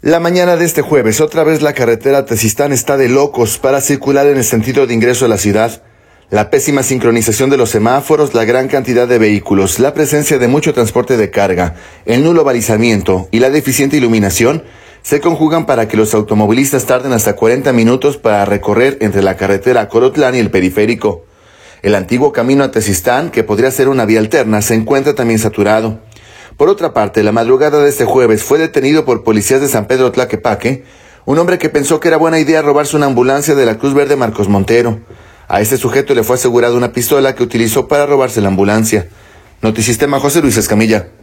La mañana de este jueves, otra vez la carretera Tezistán está de locos para circular en el sentido de ingreso a la ciudad. La pésima sincronización de los semáforos, la gran cantidad de vehículos, la presencia de mucho transporte de carga, el nulo balizamiento y la deficiente iluminación se conjugan para que los automovilistas tarden hasta 40 minutos para recorrer entre la carretera Corotlán y el periférico. El antiguo camino a Tezistán, que podría ser una vía alterna, se encuentra también saturado. Por otra parte, la madrugada de este jueves fue detenido por policías de San Pedro Tlaquepaque un hombre que pensó que era buena idea robarse una ambulancia de la Cruz Verde Marcos Montero. A este sujeto le fue asegurada una pistola que utilizó para robarse la ambulancia. Notisistema, José Luis Escamilla.